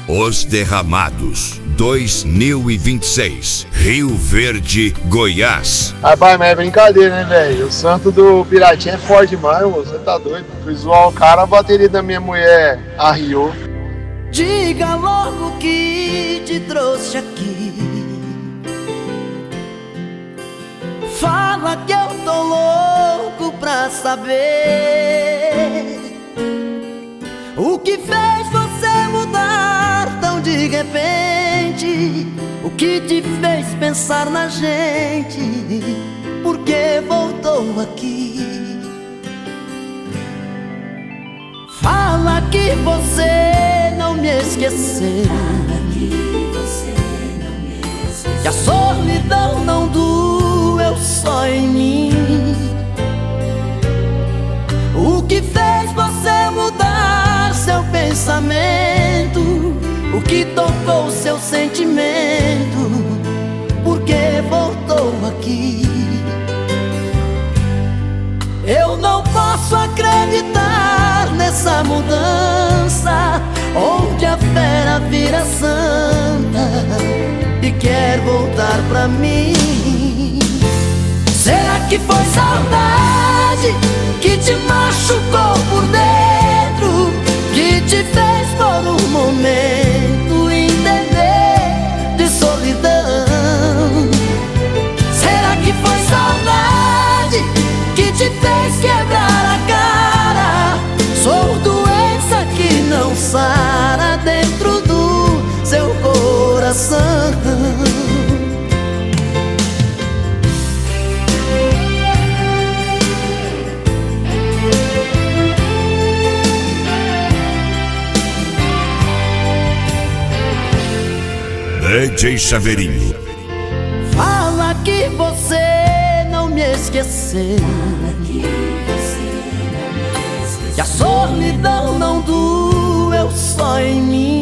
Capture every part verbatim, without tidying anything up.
Os Derramados dois mil e vinte e seis, Rio Verde, Goiás. Rapaz, mas é brincadeira, né, velho? O santo do Piratinha é forte demais, moço. Você tá doido? Fui zoar o cara, a bateria da minha mulher arriou. Diga logo que te trouxe aqui. Fala que eu tô louco pra saber o que fez você mudar tão de repente. O que te fez pensar na gente? Por que voltou aqui? Fala que você não me esqueceu. Fala que você não me esqueceu. Que a solidão não doeu só em mim. O que fez você mudar seu pensamento? O que tocou seu sentimento? Por que voltou aqui? Eu não posso acreditar nessa mudança, onde a fera vira santa e quer voltar pra mim. Será que foi saudade que te machucou por dentro, que te fez por um momento entender de solidão? Será que foi saudade que te fez quebrar a cara? Sou doença que não sara dentro do seu coração. D J Chaveirinho. Fala que você não me esqueceu. Fala que você não me esqueceu. Que a solidão não doeu só em mim.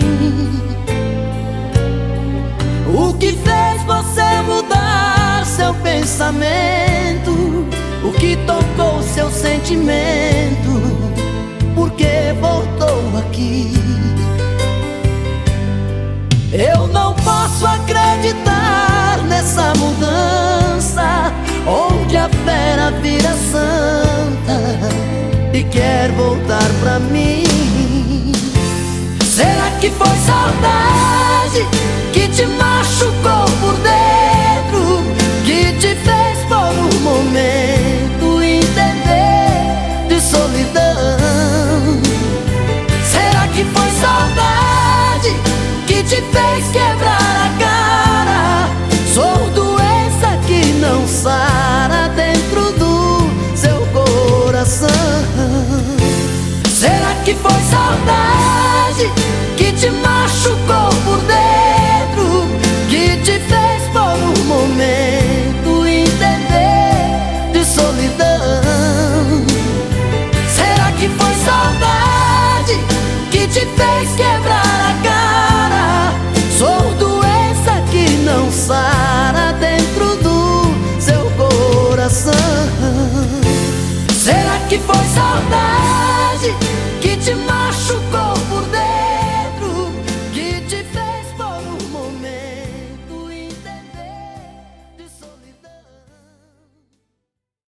O que fez você mudar seu pensamento? O que tocou seu sentimento? Por que voltou aqui? Eu não posso acreditar nessa mudança, onde a fera vira santa e quer voltar pra mim. Será que foi saudade que te machucou por dentro, que te fez por um momento entender de solidão? Será que foi saudade que te fez quebrar a cara? Sou doença que não sara dentro do seu coração. Será que foi saudade que te machucou